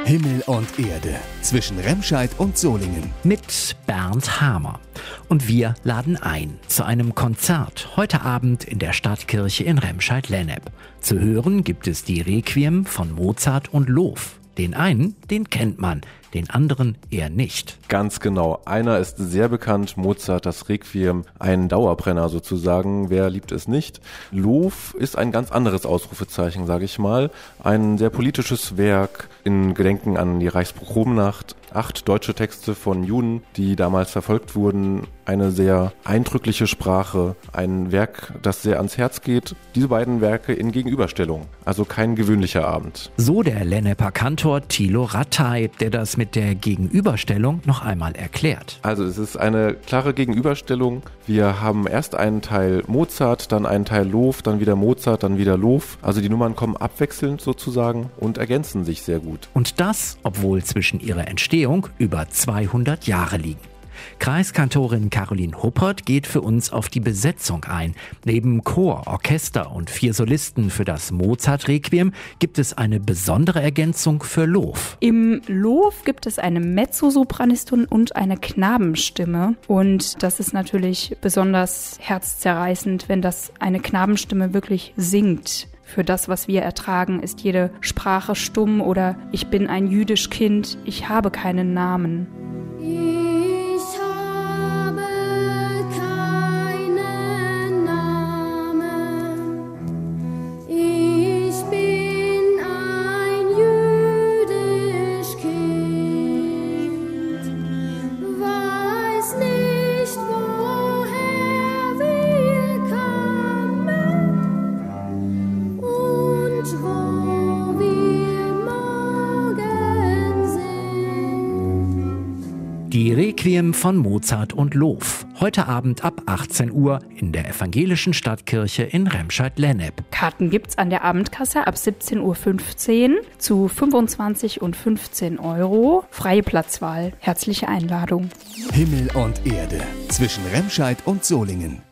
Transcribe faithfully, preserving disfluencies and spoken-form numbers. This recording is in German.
Himmel und Erde zwischen Remscheid und Solingen mit Bernd Hamer. Und wir laden ein zu einem Konzert heute Abend in der Stadtkirche in Remscheid-Lennep. Zu hören gibt es die Requiem von Mozart und Loof. Den einen, den kennt man, den anderen eher nicht. Ganz genau. Einer ist sehr bekannt, Mozart, das Requiem, ein Dauerbrenner sozusagen. Wer liebt es nicht? Loof ist ein ganz anderes Ausrufezeichen, sage ich mal. Ein sehr politisches Werk in Gedenken an die Reichspogromnacht. Acht deutsche Texte von Juden, die damals verfolgt wurden. Eine sehr eindrückliche Sprache. Ein Werk, das sehr ans Herz geht. Diese beiden Werke in Gegenüberstellung. Also kein gewöhnlicher Abend. So der Lenneper Kantor Thilo Rattay, der das mit der Gegenüberstellung noch einmal erklärt. Also es ist eine klare Gegenüberstellung. Wir haben erst einen Teil Mozart, dann einen Teil Loof, dann wieder Mozart, dann wieder Loof. Also die Nummern kommen abwechselnd sozusagen und ergänzen sich sehr gut. Und das, obwohl zwischen ihrer Entstehung über zweihundert Jahre liegen. Kreiskantorin Caroline Huppert geht für uns auf die Besetzung ein. Neben Chor, Orchester und vier Solisten für das Mozart-Requiem gibt es eine besondere Ergänzung für Loof. Im Loof gibt es eine Mezzosopranistin und eine Knabenstimme. Und das ist natürlich besonders herzzerreißend, wenn das eine Knabenstimme wirklich singt. Für das, was wir ertragen, ist jede Sprache stumm oder ich bin ein jüdisch Kind, ich habe keinen Namen. Ich habe keinen Namen. Ich bin ein jüdisch Kind. Weiß nicht, woher wir kamen und wo wir morgen sind. Die Requiem von Mozart und Loof. Heute Abend ab achtzehn Uhr in der evangelischen Stadtkirche in Remscheid-Lennep. Karten gibt's an der Abendkasse ab siebzehn Uhr fünfzehn zu fünfundzwanzig und fünfzehn Euro. Freie Platzwahl. Herzliche Einladung. Himmel und Erde zwischen Remscheid und Solingen.